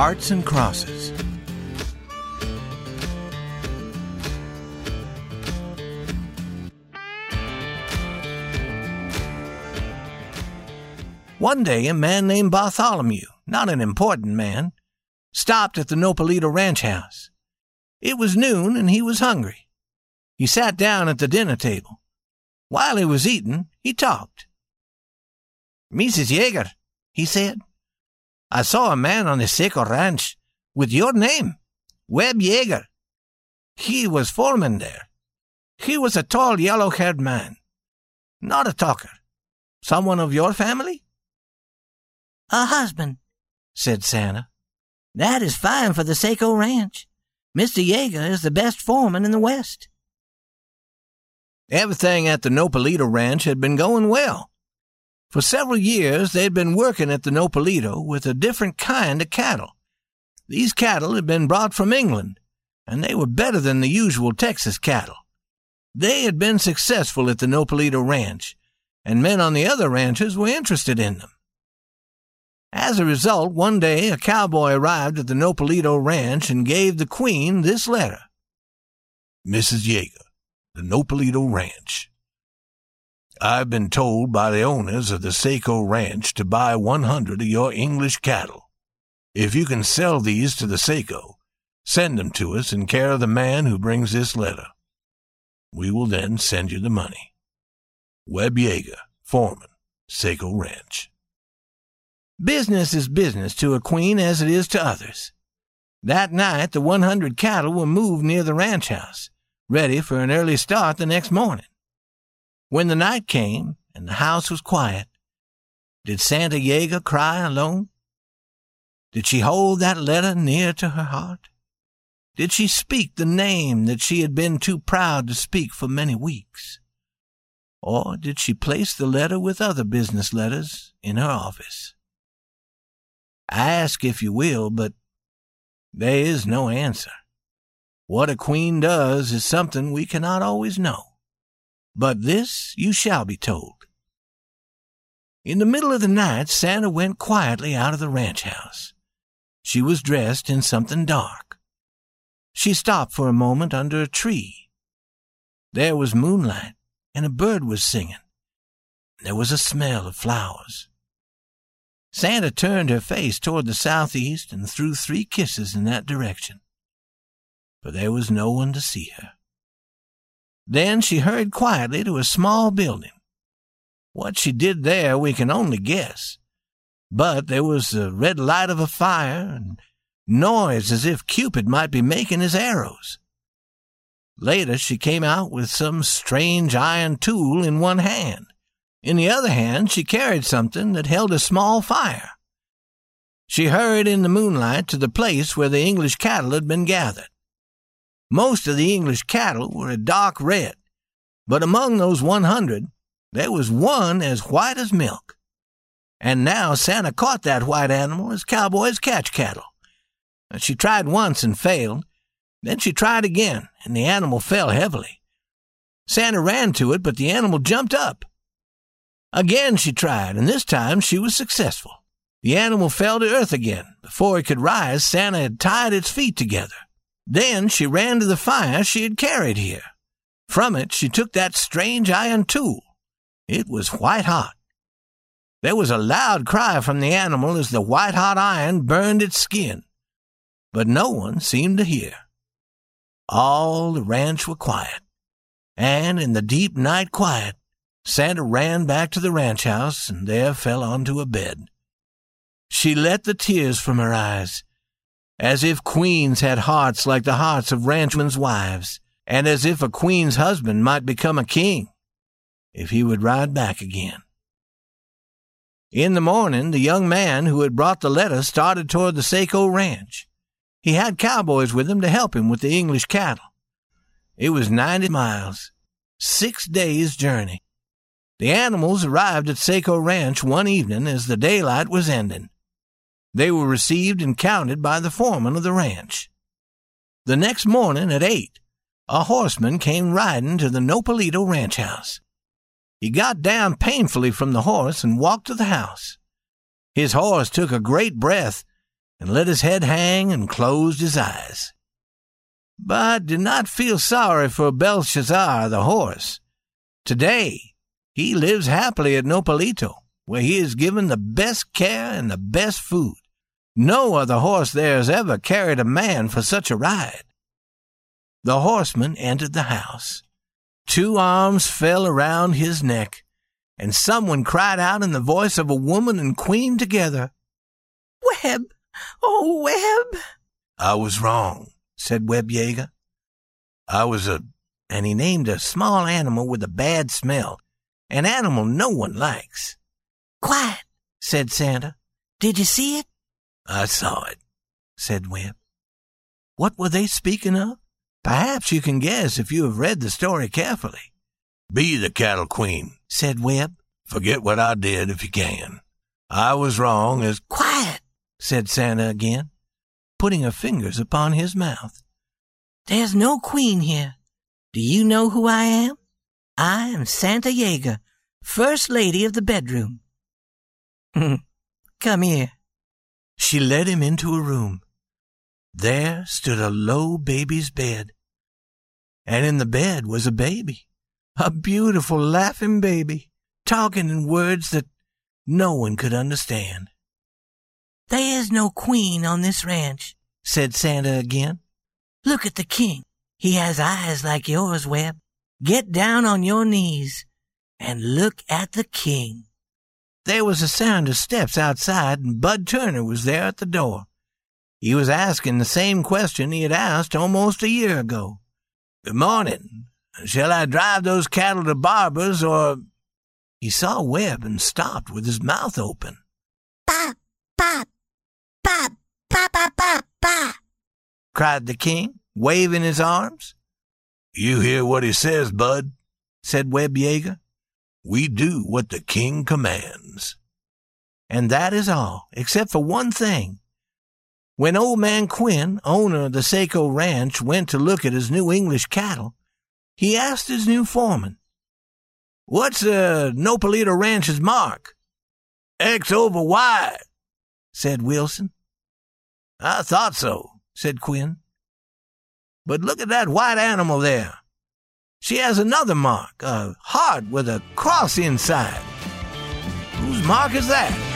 Hearts and Crosses. One day, a man named Bartholomew, not an important man, stopped at the Nopalito ranch house. It was noon, and he was hungry. He sat down at the dinner table. While he was eating, he talked. "Mrs. Yeager," he said, "I saw a man on the Seco ranch with your name, Webb Yeager. He was foreman there. He was a tall, yellow-haired man. Not a talker. Someone of your family?" "A husband," said Santa. "That is fine for the Seco ranch. Mr. Yeager is the best foreman in the West." Everything at the Nopalito ranch had been going well. For several years, they'd been working at the Nopalito with a different kind of cattle. These cattle had been brought from England, and they were better than the usual Texas cattle. They had been successful at the Nopalito ranch, and men on the other ranches were interested in them. As a result, one day a cowboy arrived at the Nopalito ranch and gave the Queen this letter. "Mrs. Yeager, the Nopalito ranch. I've been told by the owners of the Seco ranch to buy 100 of your English cattle. If you can sell these to the Seco, send them to us in care of the man who brings this letter. We will then send you the money. Webb Yeager, foreman, Seco ranch." Business is business to a queen as it is to others. That night, the 100 cattle were moved near the ranch house, ready for an early start the next morning. When the night came and the house was quiet, did Santa Yeager cry alone? Did she hold that letter near to her heart? Did she speak the name that she had been too proud to speak for many weeks? Or did she place the letter with other business letters in her office? Ask if you will, but there is no answer. What a queen does is something we cannot always know. But this you shall be told. In the middle of the night, Santa went quietly out of the ranch house. She was dressed in something dark. She stopped for a moment under a tree. There was moonlight, and a bird was singing. There was a smell of flowers. Santa turned her face toward the southeast and threw 3 kisses in that direction. But there was no one to see her. Then she hurried quietly to a small building. What she did there we can only guess. But there was the red light of a fire and noise as if Cupid might be making his arrows. Later she came out with some strange iron tool in one hand. In the other hand she carried something that held a small fire. She hurried in the moonlight to the place where the English cattle had been gathered. Most of the English cattle were a dark red, but among those 100, there was one as white as milk. And now Santa caught that white animal as cowboys catch cattle. She tried once and failed. Then she tried again, and the animal fell heavily. Santa ran to it, but the animal jumped up. Again she tried, and this time she was successful. The animal fell to earth again. Before it could rise, Santa had tied its feet together. Then she ran to the fire she had carried here. From it she took that strange iron tool. It was white hot. There was a loud cry from the animal as the white-hot iron burned its skin. But no one seemed to hear. All the ranch were quiet. And in the deep night quiet, Santa ran back to the ranch house and there fell onto a bed. She let the tears from her eyes, as if queens had hearts like the hearts of ranchmen's wives, and as if a queen's husband might become a king if he would ride back again. In the morning, the young man who had brought the letter started toward the Seco ranch. He had cowboys with him to help him with the English cattle. It was 90 miles, 6 days' journey. The animals arrived at Seco ranch one evening as the daylight was ending. They were received and counted by the foreman of the ranch. The next morning at 8, a horseman came riding to the Nopalito ranch house. He got down painfully from the horse and walked to the house. His horse took a great breath, and let his head hang and closed his eyes. But did not feel sorry for Belshazzar the horse. Today, he lives happily at Nopalito, where he is given the best care and the best food. No other horse there has ever carried a man for such a ride. The horseman entered the house. 2 arms fell around his neck, and someone cried out in the voice of a woman and queen together, "Webb! Oh, Webb!" "I was wrong," said Webb Yeager. "I was and he named a small animal with a bad smell, an animal no one likes. "Quiet," said Santa. "Did you see it?" "I saw it," said Webb. What were they speaking of? Perhaps you can guess if you have read the story carefully. "Be the cattle queen," said Webb. "Forget what I did if you can. I was wrong as—" "Quiet," said Santa again, putting her fingers upon his mouth. "There's no queen here. Do you know who I am? I am Santa Yeager, First Lady of the bedroom. Come here." She led him into a room. There stood a low baby's bed, and in the bed was a baby, a beautiful laughing baby, talking in words that no one could understand. "There is no queen on this ranch," said Santa again. "Look at the king. He has eyes like yours, Webb. Get down on your knees and look at the king." There was a sound of steps outside, and Bud Turner was there at the door. He was asking the same question he had asked almost a year ago. "Good morning. Shall I drive those cattle to Barber's, or—" He saw Webb and stopped with his mouth open. "Bop, bop, bop, bop, bop, bop, bop," cried the king, waving his arms. "You hear what he says, Bud," said Webb Yeager. "We do what the king commands." And that is all, except for one thing. When Old Man Quinn, owner of the Saco Ranch, went to look at his new English cattle, he asked his new foreman, "What's Nopalito Ranch's mark?" "X over Y," said Wilson. "I thought so," said Quinn. "But look at that white animal there. She has another mark, a heart with a cross inside. Whose mark is that?"